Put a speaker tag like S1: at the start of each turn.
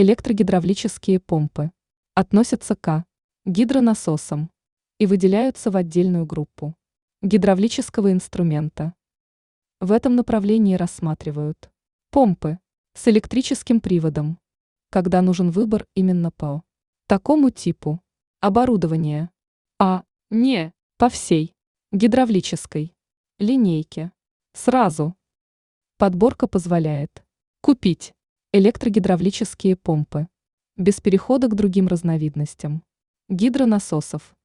S1: Электрогидравлические помпы относятся к гидронасосам и выделяются в отдельную группу гидравлического инструмента. В этом направлении рассматривают помпы с электрическим приводом, когда нужен выбор именно по такому типу оборудования, а не по всей гидравлической линейке сразу. Подборка позволяет купить электрогидравлические помпы без перехода к другим разновидностям гидронасосов.